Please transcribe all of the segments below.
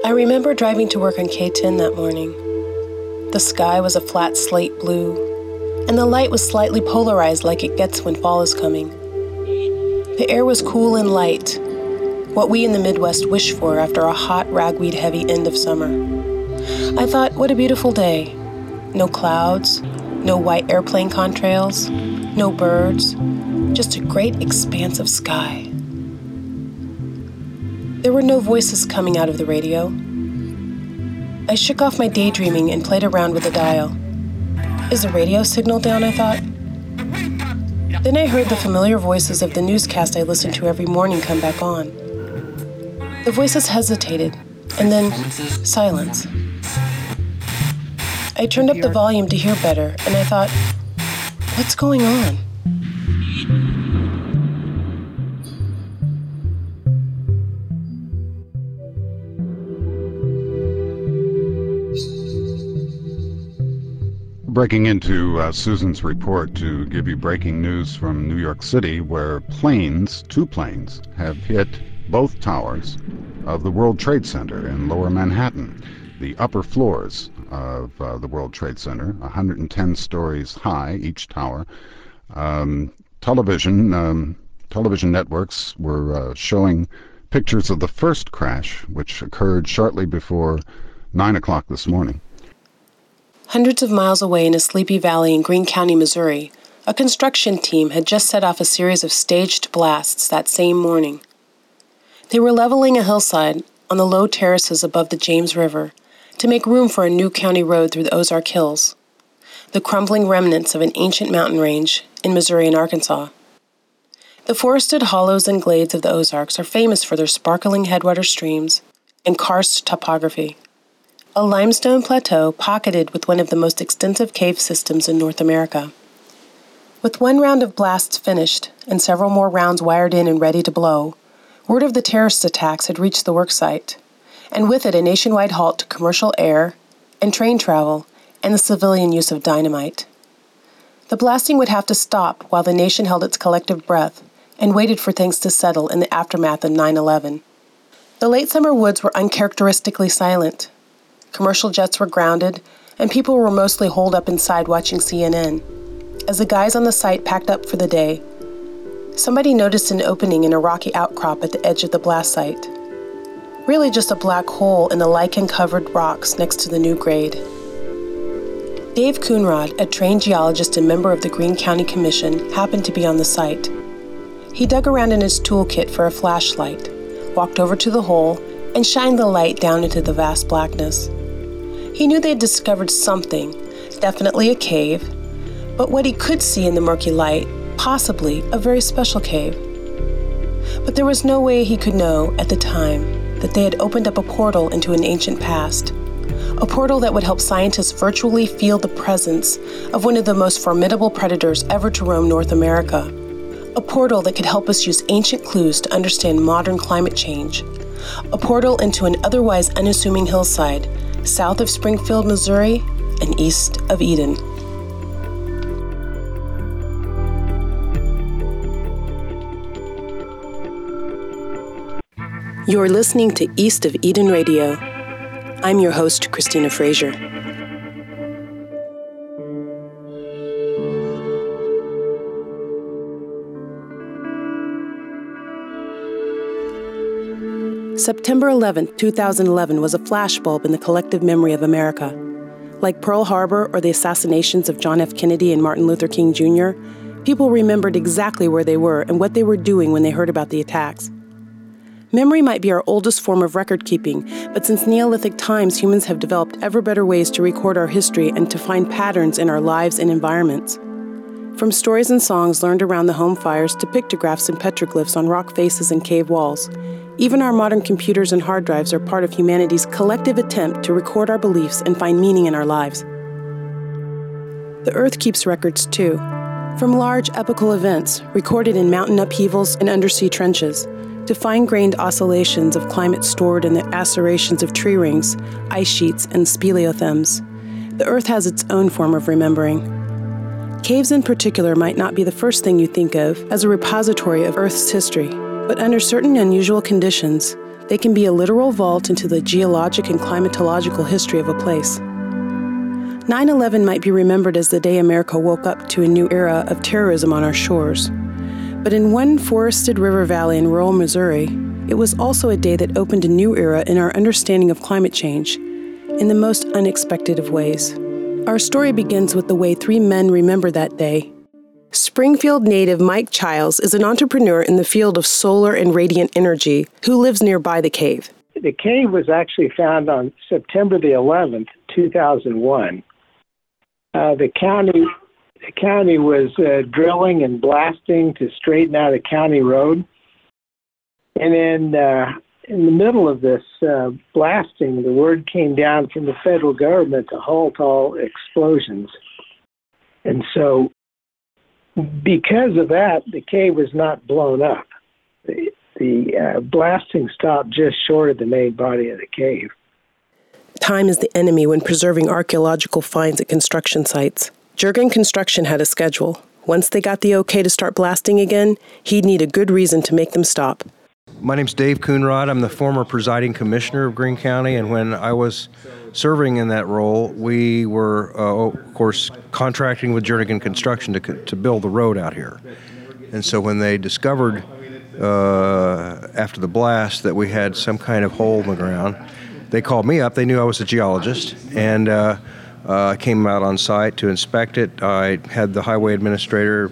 I remember driving to work on K10 that morning. The sky was a flat slate blue, and the light was slightly polarized like it gets when fall is coming. The air was cool and light, what we in the Midwest wish for after a hot, ragweed-heavy end of summer. I thought, what a beautiful day. No clouds, no white airplane contrails, no birds, just a great expanse of sky. There were no voices coming out of the radio. I shook off my daydreaming and played around with the dial. Is the radio signal down, I thought? Then I heard the familiar voices of the newscast I listened to every morning come back on. The voices hesitated, and then silence. I turned up the volume to hear better, and I thought, what's going on? Breaking into Susan's report to give you breaking news from New York City, where two planes, have hit both towers of the World Trade Center in Lower Manhattan, the upper floors of the World Trade Center, 110 stories high, each tower. Television networks were showing pictures of the first crash, which occurred shortly before 9 o'clock this morning. Hundreds of miles away in a sleepy valley in Greene County, Missouri, a construction team had just set off a series of staged blasts that same morning. They were leveling a hillside on the low terraces above the James River to make room for a new county road through the Ozark Hills, the crumbling remnants of an ancient mountain range in Missouri and Arkansas. The forested hollows and glades of the Ozarks are famous for their sparkling headwater streams and karst topography. A limestone plateau pocketed with one of the most extensive cave systems in North America. With one round of blasts finished and several more rounds wired in and ready to blow, word of the terrorist attacks had reached the worksite, and with it a nationwide halt to commercial air and train travel and the civilian use of dynamite. The blasting would have to stop while the nation held its collective breath and waited for things to settle in the aftermath of 9/11. The late summer woods were uncharacteristically silent. Commercial jets were grounded, and people were mostly holed up inside watching CNN. As the guys on the site packed up for the day, somebody noticed an opening in a rocky outcrop at the edge of the blast site. Really just a black hole in the lichen-covered rocks next to the new grade. Dave Coonrod, a trained geologist and member of the Greene County Commission, happened to be on the site. He dug around in his toolkit for a flashlight, walked over to the hole, and shined the light down into the vast blackness. He knew they had discovered something, definitely a cave, but what he could see in the murky light, possibly a very special cave. But there was no way he could know at the time that they had opened up a portal into an ancient past, a portal that would help scientists virtually feel the presence of one of the most formidable predators ever to roam North America, a portal that could help us use ancient clues to understand modern climate change, a portal into an otherwise unassuming hillside south of Springfield, Missouri, and east of Eden. You're listening to East of Eden Radio. I'm your host, Christina Frazier. September 11, 2011 was a flashbulb in the collective memory of America. Like Pearl Harbor or the assassinations of John F. Kennedy and Martin Luther King Jr., people remembered exactly where they were and what they were doing when they heard about the attacks. Memory might be our oldest form of record-keeping, but since Neolithic times, humans have developed ever better ways to record our history and to find patterns in our lives and environments. From stories and songs learned around the home fires to pictographs and petroglyphs on rock faces and cave walls, even our modern computers and hard drives are part of humanity's collective attempt to record our beliefs and find meaning in our lives. The Earth keeps records too, from large epical events recorded in mountain upheavals and undersea trenches, to fine-grained oscillations of climate stored in the acerations of tree rings, ice sheets, and speleothems. The Earth has its own form of remembering. Caves in particular might not be the first thing you think of as a repository of Earth's history, but under certain unusual conditions, They can be a literal vault into the geologic and climatological history of a place. 9/11 might be remembered as the day America woke up to a new era of terrorism on our shores. But in one forested river valley in rural Missouri, it was also a day that opened a new era in our understanding of climate change, in the most unexpected of ways. Our story begins with the way three men remember that day. Springfield native Mike Childs is an entrepreneur in the field of solar and radiant energy who lives nearby the cave. The cave was actually found on September the 11th, 2001. The county was drilling and blasting to straighten out a county road. And then in the middle of this blasting, the word came down from the federal government to halt all explosions. And so because of that, the cave was not blown up. The blasting stopped just short of the main body of the cave. Time is the enemy when preserving archaeological finds at construction sites. Jurgen Construction had a schedule. Once they got the okay to start blasting again, he'd need a good reason to make them stop. My name's Dave Coonrod. I'm the former presiding commissioner of Greene County, and when I was serving in that role, we were, of course, contracting with Jernigan Construction to build the road out here. And so when they discovered after the blast that we had some kind of hole in the ground, they called me up. They knew I was a geologist, and I came out on site to inspect it. I had the highway administrator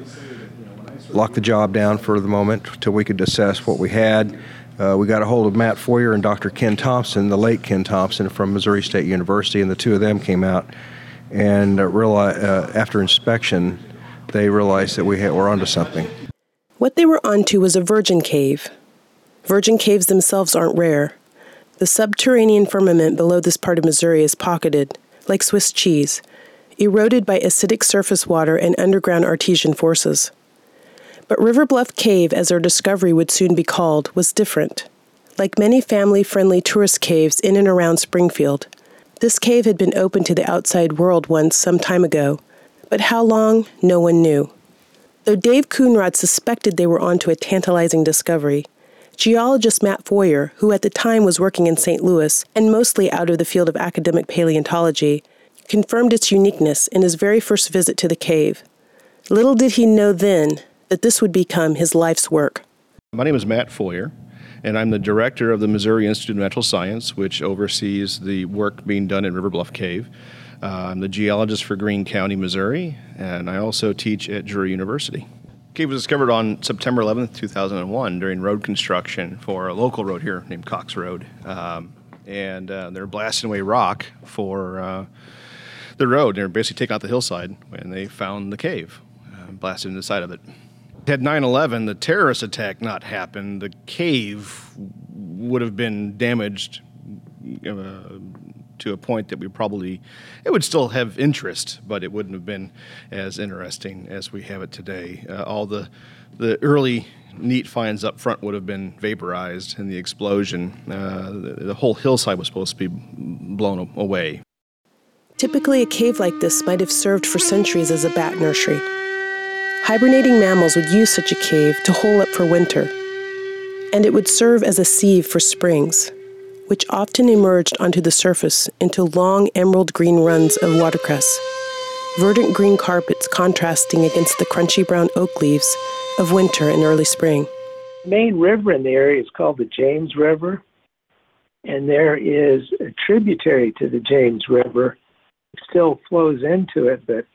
lock the job down for the moment till we could assess what we had. We got a hold of Matt Foyer and Dr. Ken Thompson, the late Ken Thompson from Missouri State University, and the two of them came out and after inspection, they realized that we were onto something. What they were onto was a virgin cave. Virgin caves themselves aren't rare. The subterranean firmament below this part of Missouri is pocketed, like Swiss cheese, eroded by acidic surface water and underground artesian forces. But River Bluff Cave, as our discovery would soon be called, was different. Like many family-friendly tourist caves in and around Springfield, this cave had been open to the outside world once some time ago, but how long, no one knew. Though Dave Coonrod suspected they were onto a tantalizing discovery, geologist Matt Foyer, who at the time was working in St. Louis and mostly out of the field of academic paleontology, confirmed its uniqueness in his very first visit to the cave. Little did he know then that this would become his life's work. My name is Matt Foyer, and I'm the director of the Missouri Institute of Natural Science, which oversees the work being done in River Bluff Cave. I'm the geologist for Greene County, Missouri, and I also teach at Drury University. The cave was discovered on September 11th, 2001 during road construction for a local road here named Cox Road. And they're blasting away rock for the road. They're basically taking out the hillside when they found the cave, blasted into the side of it. Had 9/11, the terrorist attack, not happened, the cave would have been damaged to a point that it would still have interest, but it wouldn't have been as interesting as we have it today. All the early neat finds up front would have been vaporized in the explosion. The whole hillside was supposed to be blown away. Typically, a cave like this might have served for centuries as a bat nursery. Hibernating mammals would use such a cave to hole up for winter, and it would serve as a sieve for springs, which often emerged onto the surface into long emerald green runs of watercress, verdant green carpets contrasting against the crunchy brown oak leaves of winter and early spring. The main river in the area is called the James River, and there is a tributary to the James River. It still flows into it, but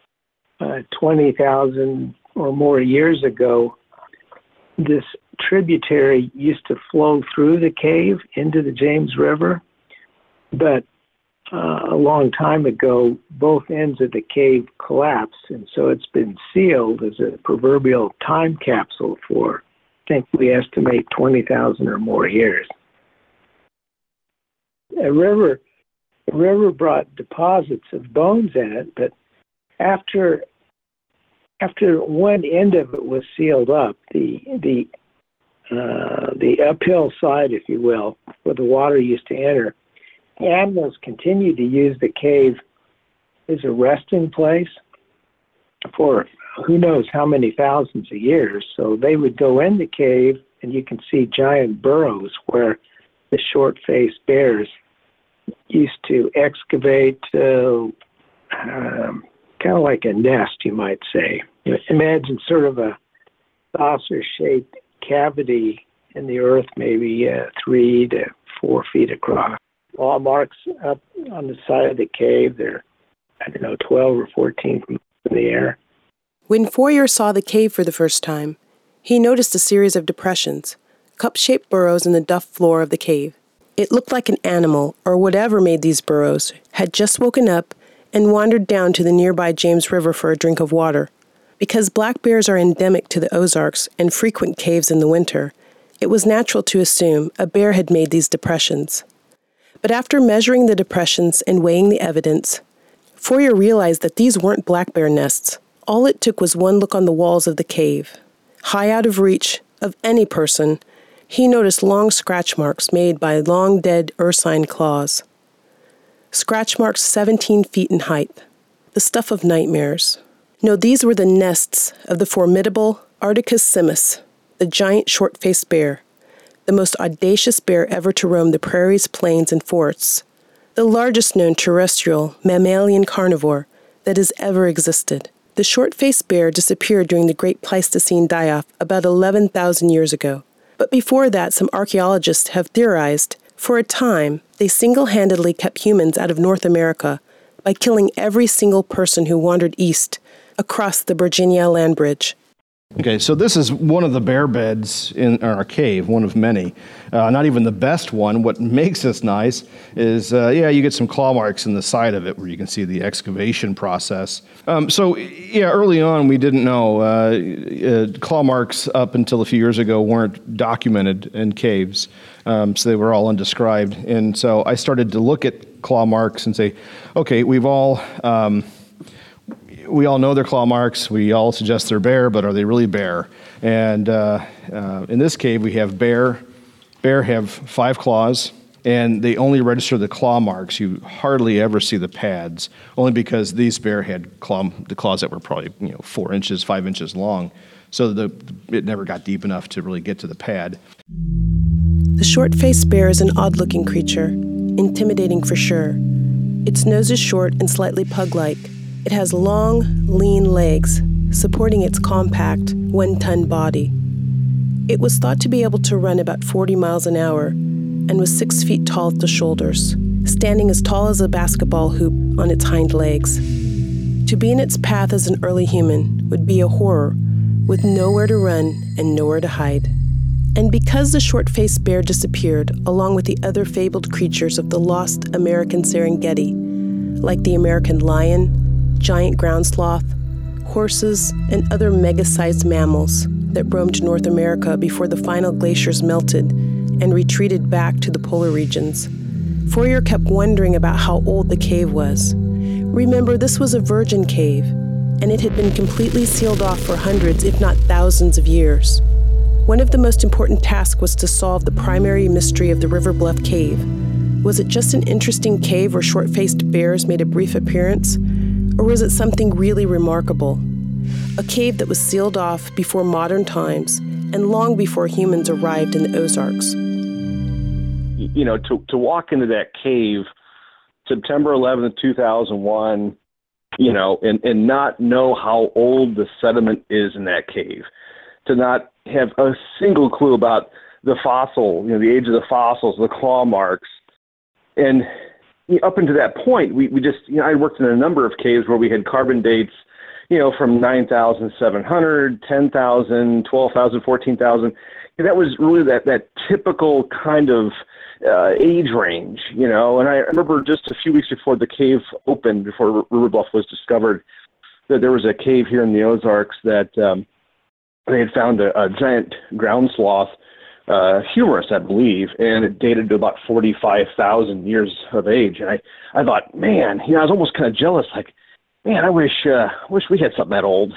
20,000 or more years ago, this tributary used to flow through the cave into the James River, but a long time ago, both ends of the cave collapsed, and so it's been sealed as a proverbial time capsule for, I think we estimate, 20,000 or more years. A river brought deposits of bones in it, but after one end of it was sealed up, the uphill side, if you will, where the water used to enter, animals continued to use the cave as a resting place for who knows how many thousands of years. So they would go in the cave and you can see giant burrows where the short-faced bears used to excavate kind of like a nest, you might say. You know, imagine sort of a saucer-shaped cavity in the earth, maybe 3 to 4 feet across. Claw marks up on the side of the cave. They're, 12 or 14 feet in the air. When Foyer saw the cave for the first time, he noticed a series of depressions, cup-shaped burrows in the duff floor of the cave. It looked like an animal, or whatever made these burrows, had just woken up and wandered down to the nearby James River for a drink of water. Because black bears are endemic to the Ozarks and frequent caves in the winter, it was natural to assume a bear had made these depressions. But after measuring the depressions and weighing the evidence, Foyer realized that these weren't black bear nests. All it took was one look on the walls of the cave. High out of reach of any person, he noticed long scratch marks made by long-dead ursine claws. Scratch marks 17 feet in height, the stuff of nightmares. No, these were the nests of the formidable Arcticus simus, the giant short-faced bear, the most audacious bear ever to roam the prairies, plains, and forests, the largest known terrestrial mammalian carnivore that has ever existed. The short-faced bear disappeared during the Great Pleistocene die-off about 11,000 years ago. But before that, some archaeologists have theorized, for a time, they single-handedly kept humans out of North America by killing every single person who wandered east across the Virginia land bridge. Okay, so this is one of the bear beds in our cave, one of many. Not even the best one. What makes this nice is, you get some claw marks in the side of it where you can see the excavation process. Early on we didn't know. Claw marks up until a few years ago weren't documented in caves, so they were all undescribed. And so I started to look at claw marks and say, okay, we all know they're claw marks. We all suggest they're bear, but are they really bear? And in this cave, we have bear. Bear have 5 claws, and they only register the claw marks. You hardly ever see the pads, only because these bear had the claws that were probably 4 inches, 5 inches long. So it never got deep enough to really get to the pad. The short-faced bear is an odd-looking creature, intimidating for sure. Its nose is short and slightly pug-like. It has long, lean legs, supporting its compact, 1-ton body. It was thought to be able to run about 40 miles an hour and was 6 feet tall at the shoulders, standing as tall as a basketball hoop on its hind legs. To be in its path as an early human would be a horror, with nowhere to run and nowhere to hide. And because the short-faced bear disappeared along with the other fabled creatures of the lost American Serengeti, like the American lion, giant ground sloth, horses, and other mega-sized mammals that roamed North America before the final glaciers melted and retreated back to the polar regions, Foyer kept wondering about how old the cave was. Remember, this was a virgin cave, and it had been completely sealed off for hundreds, if not thousands of years. One of the most important tasks was to solve the primary mystery of the River Bluff Cave. Was it just an interesting cave where short-faced bears made a brief appearance? Or was it something really remarkable? A cave that was sealed off before modern times and long before humans arrived in the Ozarks. To walk into that cave September 11th, 2001, and not know how old the sediment is in that cave, to not have a single clue about the fossil, the age of the fossils, the claw marks. And up until that point, we just, I worked in a number of caves where we had carbon dates, from 9,700, 10,000, 12,000, 14,000. That was really that typical kind of age range, and I remember just a few weeks before the cave opened, before River Bluff was discovered, that there was a cave here in the Ozarks that they had found a giant ground sloth, humerus, I believe, and it dated to about 45,000 years of age. And I thought, man, I was almost kind of jealous, like, man, I wish we had something that old.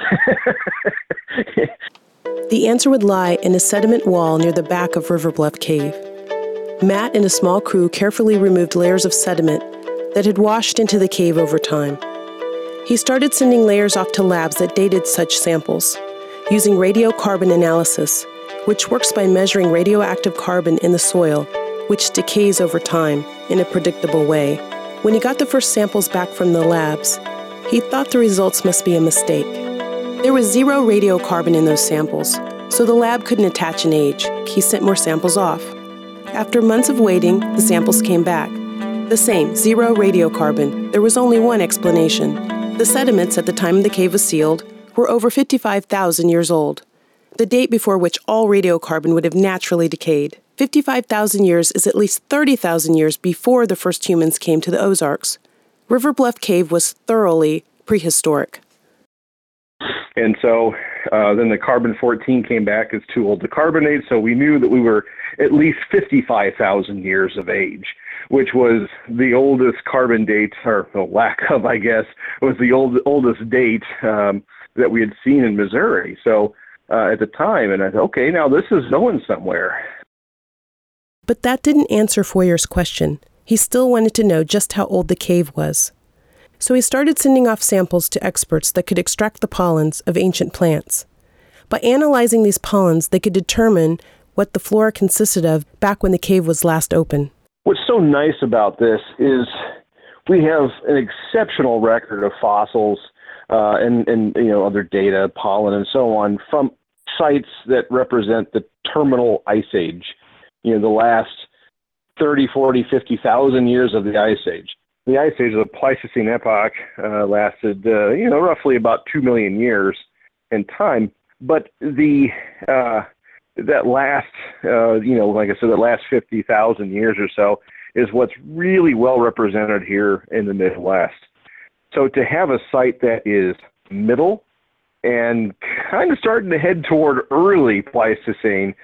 The answer would lie in a sediment wall near the back of River Bluff Cave. Matt and a small crew carefully removed layers of sediment that had washed into the cave over time. He started sending layers off to labs that dated such samples. Using radiocarbon analysis, which works by measuring radioactive carbon in the soil, which decays over time in a predictable way. When he got the first samples back from the labs, he thought the results must be a mistake. There was 0 radiocarbon in those samples, so the lab couldn't attach an age. He sent more samples off. After months of waiting, the samples came back. The same, 0 radiocarbon. There was only one explanation. The sediments at the time the cave was sealed were over 55,000 years old, the date before which all radiocarbon would have naturally decayed. 55,000 years is at least 30,000 years before the first humans came to the Ozarks. River Bluff Cave was thoroughly prehistoric. And so then the carbon-14 came back as too old to carbonate, so we knew that we were at least 55,000 years of age, which was the oldest carbon date, or the lack of, I guess, was the oldest date that we had seen in Missouri. So at the time, and I thought, okay, now this is going somewhere. But that didn't answer Foyer's question. He still wanted to know just how old the cave was. So he started sending off samples to experts that could extract the pollens of ancient plants. By analyzing these pollens, they could determine what the flora consisted of back when the cave was last open. What's so nice about this is we have an exceptional record of fossils and other data, pollen and so on, from sites that represent the terminal ice age, the last 30, 40, 50,000 years of the ice age. The ice age of the Pleistocene epoch lasted, roughly about 2 million years in time. But that last, like I said, that last 50,000 years or so is what's really well represented here in the Midwest. So to have a site that is middle and kind of starting to head toward early Pleistocene,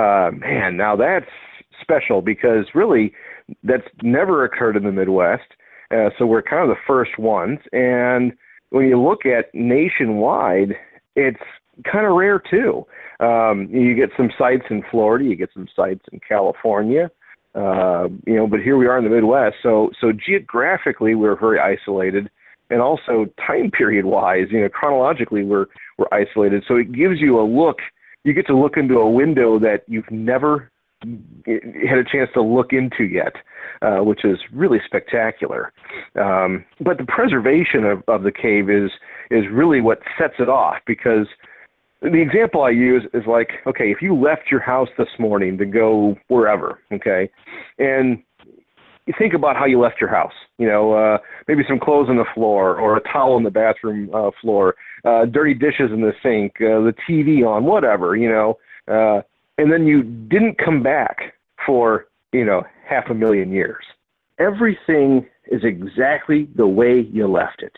now that's special because really that's never occurred in the Midwest. So we're kind of the first ones. And when you look at nationwide, it's kind of rare too. You get some sites in Florida, you get some sites in California, but here we are in the Midwest. So geographically, we're very isolated. And also time period wise, chronologically, we're isolated. So it gives you a look. You get to look into a window that you've never had a chance to look into yet, which is really spectacular. But the preservation of the cave is really what sets it off, because the example I use is like, okay, if you left your house this morning to go wherever, okay, and you think about how you left your house, maybe some clothes on the floor or a towel on the bathroom floor, dirty dishes in the sink, the TV on, whatever, and then you didn't come back for, 500,000 years. Everything is exactly the way you left it.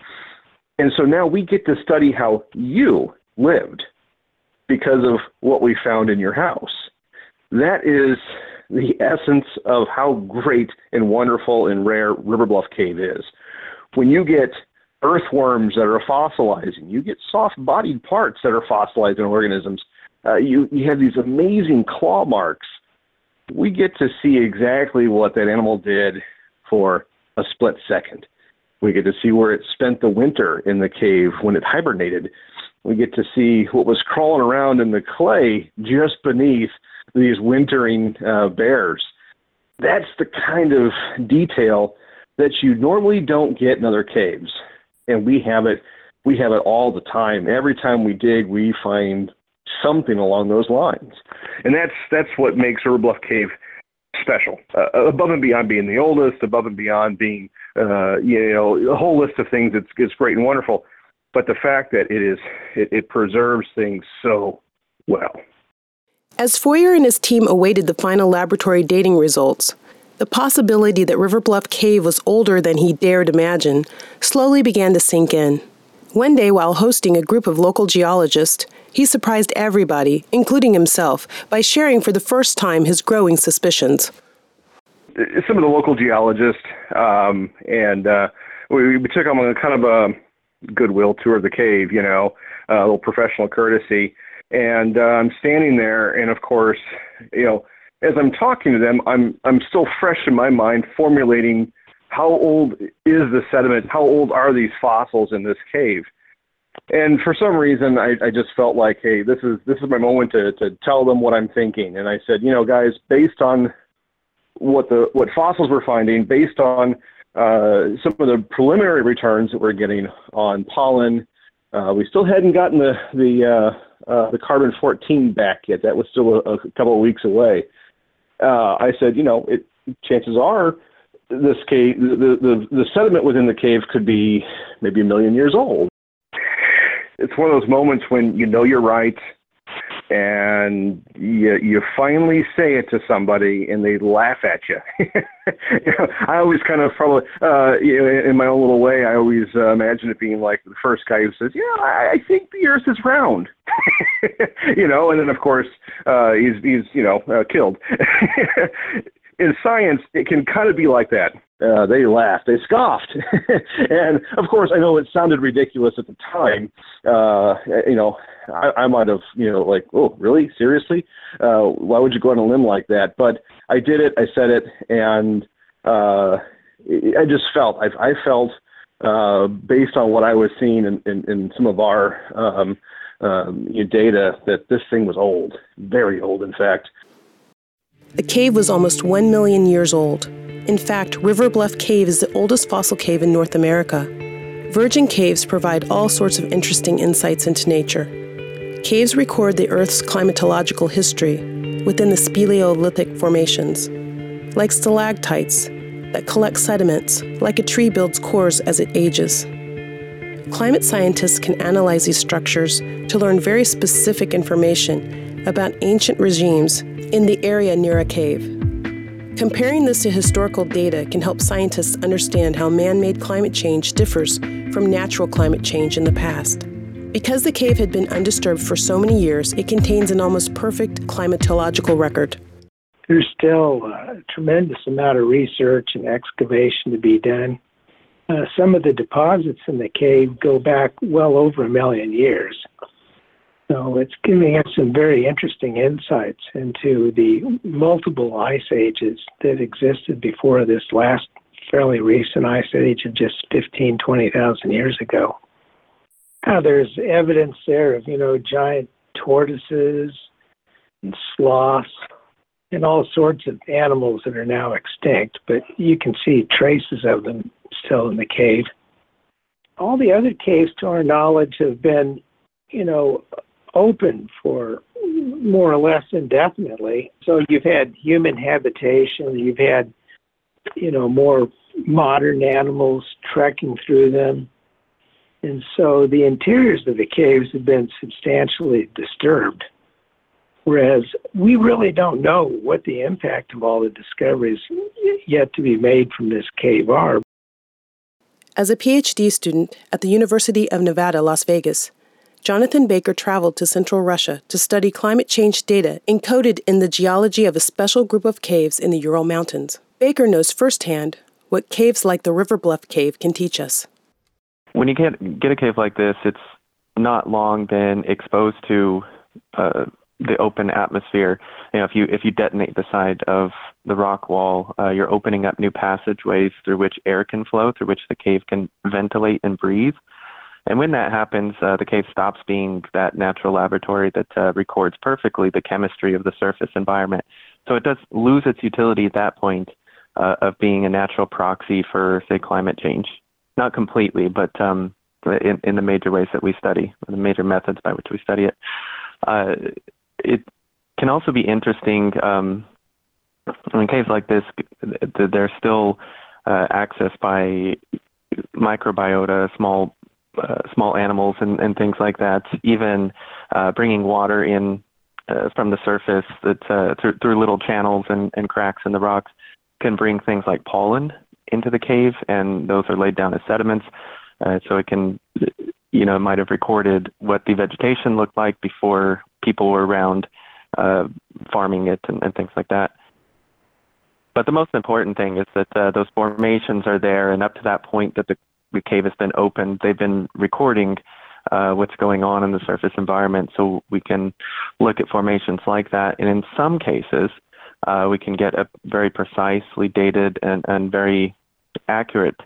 And so now we get to study how you lived because of what we found in your house. That is the essence of how great and wonderful and rare River Bluff Cave is. When you get earthworms that are fossilizing, you get soft-bodied parts that are fossilizing organisms, you have these amazing claw marks. We get to see exactly what that animal did for a split second. We get to see where it spent the winter in the cave when it hibernated. We get to see what was crawling around in the clay just beneath these wintering bears. That's the kind of detail that you normally don't get in other caves. And we have it all the time. Every time we dig, we find something along those lines. And that's what makes River Bluff Cave special. Above and beyond being the oldest, above and beyond being, a whole list of things it's great and wonderful. But the fact that it preserves things so well. As Foyer and his team awaited the final laboratory dating results, the possibility that River Bluff Cave was older than he dared imagine slowly began to sink in. One day, while hosting a group of local geologists, he surprised everybody, including himself, by sharing for the first time his growing suspicions. Some of the local geologists, we took them on kind of a goodwill tour of the cave, a little professional courtesy. And I'm standing there, and of course, as I'm talking to them, I'm still fresh in my mind formulating how old is the sediment, how old are these fossils in this cave. And for some reason, I just felt like, hey, this is my moment to tell them what I'm thinking. And I said, guys, based on what fossils we're finding, based on some of the preliminary returns that we're getting on pollen, we still hadn't gotten the carbon-14 back yet. That was still a couple of weeks away. I said, chances are this cave, the sediment within the cave could be maybe 1 million years old. It's one of those moments when you're right, and you finally say it to somebody, and they laugh at you. I always kind of, probably, in my own little way, I always imagine it being like the first guy who says, I think the Earth is round. And then, of course, he's killed. In science, it can kind of be like that. They laughed, they scoffed. And of course, I know it sounded ridiculous at the time. I might have, like, oh, really? Seriously? Why would you go on a limb like that? But I did it, I said it, and I just felt, I felt, based on what I was seeing in some of our data, that this thing was old, very old, in fact. The cave was almost 1 million years old. In fact, River Bluff Cave is the oldest fossil cave in North America. Virgin caves provide all sorts of interesting insights into nature. Caves record the Earth's climatological history within the Speleolithic formations, like stalactites that collect sediments, like a tree builds cores as it ages. Climate scientists can analyze these structures to learn very specific information about ancient regimes in the area near a cave. Comparing this to historical data can help scientists understand how man-made climate change differs from natural climate change in the past. Because the cave had been undisturbed for so many years, it contains an almost perfect climatological record. There's still a tremendous amount of research and excavation to be done. Some of the deposits in the cave go back well over 1 million years. So it's giving us some very interesting insights into the multiple ice ages that existed before this last fairly recent ice age of just 15,000, 20,000 years ago. There's evidence there of, giant tortoises and sloths and all sorts of animals that are now extinct, but you can see traces of them still in the cave. All the other caves, to our knowledge, have been, open for more or less indefinitely. So you've had human habitation, you've had, more modern animals trekking through them. And so the interiors of the caves have been substantially disturbed, whereas we really don't know what the impact of all the discoveries yet to be made from this cave are. As a PhD student at the University of Nevada, Las Vegas, Jonathan Baker traveled to central Russia to study climate change data encoded in the geology of a special group of caves in the Ural Mountains. Baker knows firsthand what caves like the River Bluff Cave can teach us. When you get a cave like this, it's not long been exposed to the open atmosphere. If you detonate the side of the rock wall, you're opening up new passageways through which air can flow, through which the cave can ventilate and breathe. And when that happens, the cave stops being that natural laboratory that records perfectly the chemistry of the surface environment. So it does lose its utility at that point of being a natural proxy for, say, climate change. Not completely, but in the major ways that we study, the major methods by which we study it. It can also be interesting in caves like this, they're still accessed by microbiota, small animals and things like that. Even bringing water in from the surface that through little channels and cracks in the rocks can bring things like pollen into the cave, and those are laid down as sediments. So it can, it might have recorded what the vegetation looked like before people were around farming it and things like that. But the most important thing is that those formations are there, and up to that point that the cave has been opened, they've been recording what's going on in the surface environment, so we can look at formations like that. And in some cases, we can get a very precisely dated and very accurate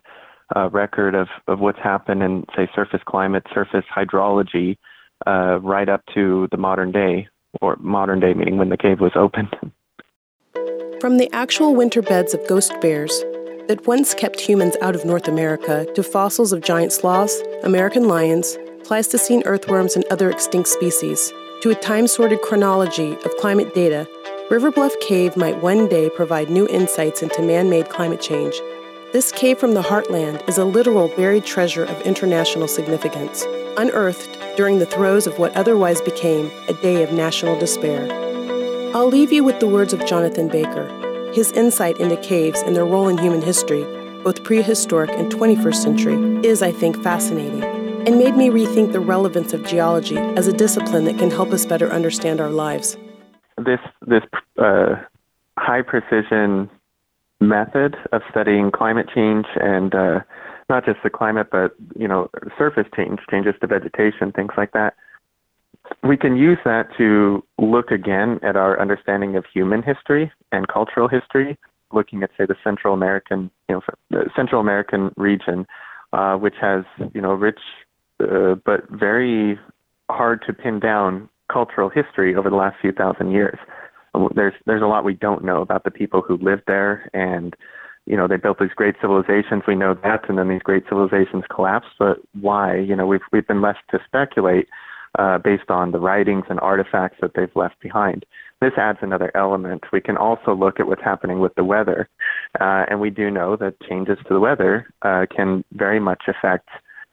record of what's happened in, say, surface climate, surface hydrology, right up to the modern day, or modern day meaning when the cave was opened. From the actual winter beds of ghost bears that once kept humans out of North America to fossils of giant sloths, American lions, Pleistocene earthworms, and other extinct species, to a time-sorted chronology of climate data, River Bluff Cave might one day provide new insights into man-made climate change. This cave from the heartland is a literal buried treasure of international significance, unearthed during the throes of what otherwise became a day of national despair. I'll leave you with the words of Jonathan Baker. His insight into caves and their role in human history, both prehistoric and 21st century, is, I think, fascinating, and made me rethink the relevance of geology as a discipline that can help us better understand our lives. This high precision method of studying climate change, and not just the climate, but surface changes to vegetation, things like that. We can use that to look again at our understanding of human history and cultural history, looking at, say, the Central American region, which has, rich but very hard to pin down cultural history over the last few thousand years. There's a lot we don't know about the people who lived there, and they built these great civilizations. We know that, and then these great civilizations collapsed. But why? We've been left to speculate based on the writings and artifacts that they've left behind. This adds another element. We can also look at what's happening with the weather, and we do know that changes to the weather can very much affect,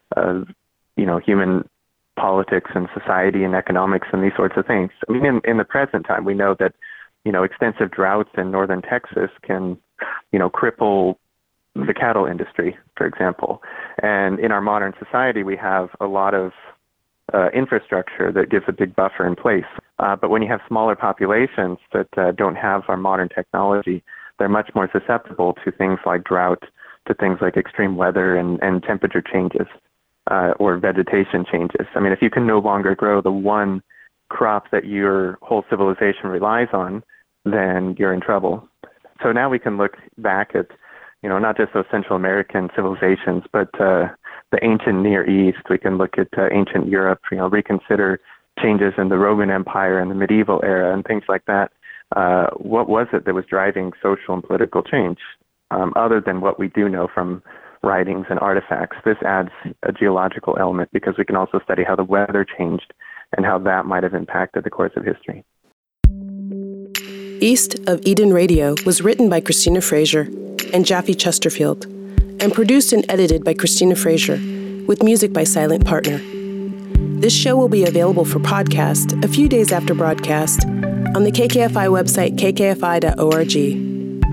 human politics and society and economics and these sorts of things. I mean, in the present time, we know that, extensive droughts in northern Texas can, cripple the cattle industry, for example. And in our modern society, we have a lot of infrastructure that gives a big buffer in place. But when you have smaller populations that don't have our modern technology, they're much more susceptible to things like drought, to things like extreme weather and temperature changes. Or vegetation changes. I mean, if you can no longer grow the one crop that your whole civilization relies on, then you're in trouble. So now we can look back at, not just those Central American civilizations, but the ancient Near East. We can look at ancient Europe, reconsider changes in the Roman Empire and the medieval era and things like that. What was it that was driving social and political change, other than what we do know from writings and artifacts? This adds a geological element because we can also study how the weather changed and how that might have impacted the course of history. East of Eden Radio was written by Christina Fraser and Jaffe Chesterfield, and produced and edited by Christina Fraser, with music by Silent Partner. This show will be available for podcast a few days after broadcast on the KKFI website, kkfi.org.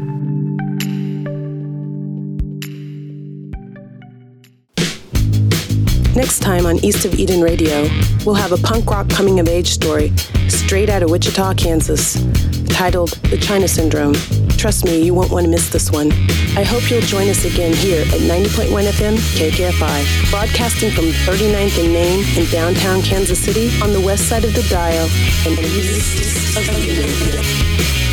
Next time on East of Eden Radio, we'll have a punk rock coming-of-age story straight out of Wichita, Kansas, titled The China Syndrome. Trust me, you won't want to miss this one. I hope you'll join us again here at 90.1 FM KKFI, broadcasting from 39th and Main in downtown Kansas City on the west side of the dial and east of Eden.